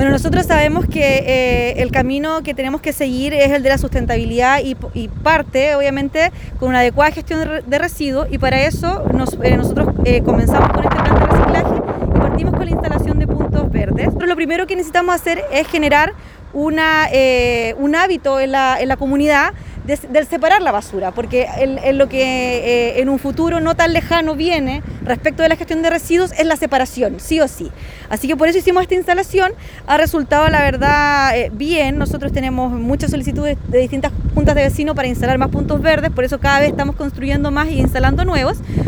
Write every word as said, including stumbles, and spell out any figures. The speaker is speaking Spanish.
Bueno, nosotros sabemos que eh, el camino que tenemos que seguir es el de la sustentabilidad y, y parte, obviamente, con una adecuada gestión de, de residuos, y para eso nos, eh, nosotros eh, comenzamos con este plan de reciclaje y partimos con la instalación de puntos verdes. Pero lo primero que necesitamos hacer es generar una, eh, un hábito en la, en la comunidad de, de separar la basura, porque en, en lo que eh, en un futuro no tan lejano viene respecto de la gestión de residuos es la separación, sí o sí. Así que por eso hicimos esta instalación. Ha resultado, la verdad, eh, bien. Nosotros tenemos muchas solicitudes de distintas juntas de vecinos para instalar más puntos verdes, por eso cada vez estamos construyendo más e instalando nuevos.